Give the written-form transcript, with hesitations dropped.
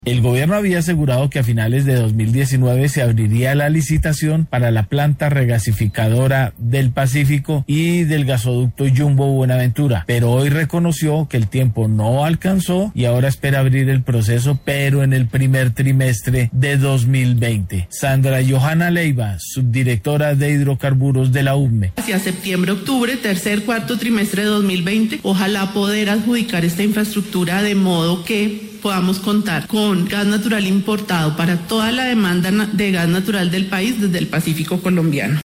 El gobierno había asegurado que a finales de 2019 se abriría la licitación para la planta regasificadora del Pacífico y del gasoducto Jumbo Buenaventura, pero hoy reconoció que el tiempo no alcanzó y ahora espera abrir el proceso, pero en el primer trimestre de 2020. Sandra Johanna Leiva, subdirectora de hidrocarburos de la UME. Hacia septiembre-octubre, cuarto trimestre de 2020, ojalá poder adjudicar esta infraestructura de modo que podamos contar con gas natural importado para toda la demanda de gas natural del país desde el Pacífico colombiano.